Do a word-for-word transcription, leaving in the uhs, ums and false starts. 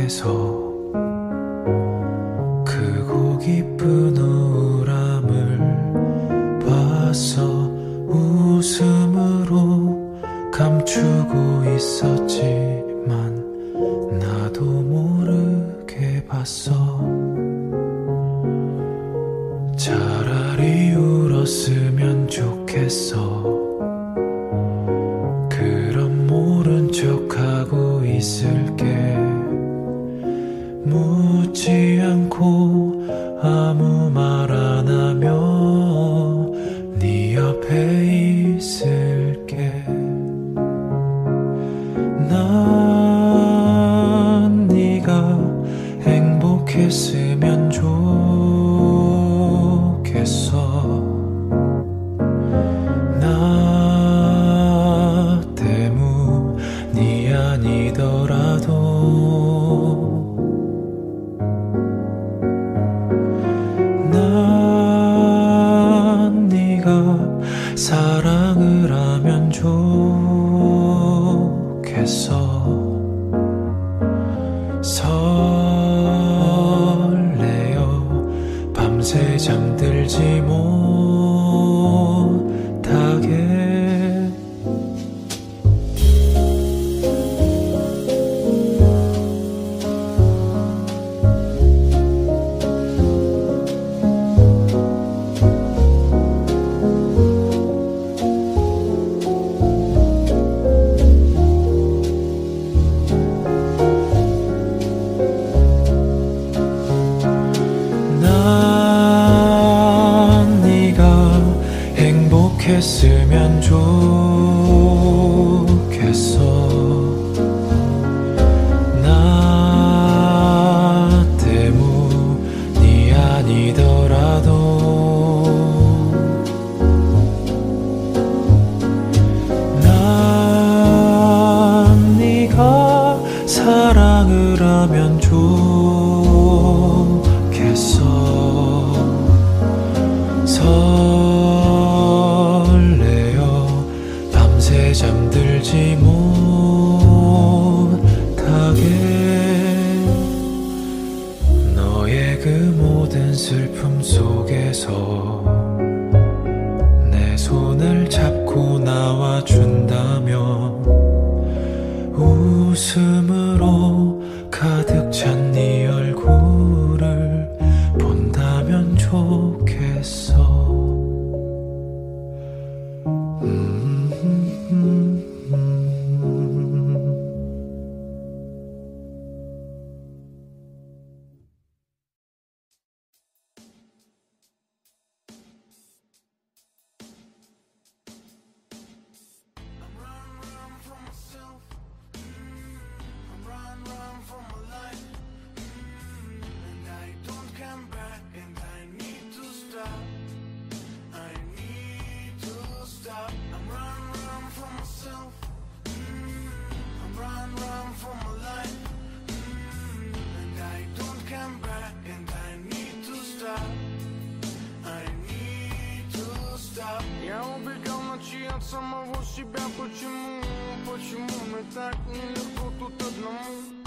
속에서 크고 깊은 우울함을 봤어. 웃음으로 감추고 있었지만 나도 모르게 봤어. 차라리 울었으면 좋겠어. 그럼 모른 척하고 있을게. 묻지 않고 아무 말 안 하며 네 옆에 있을게. 난 네가 행복했으면 좋겠어. 나 때문이 아니더라도 난 네가 사랑을 하면 좋겠어. 설레어 밤새 잠들지 못하게. 했으면 좋겠어. 나 때문이 아니더라도 난 네가 사랑을 하면 좋겠어. 잠들지 못하게. 너의 그 모든 슬픔 속에서 내 손을 잡고 나와준다면 웃음으로 가득 찬 네 얼굴을 본다면 좋겠어. Я убегал ночи от самого себя. Почему, почему мне так нелегко тут одному?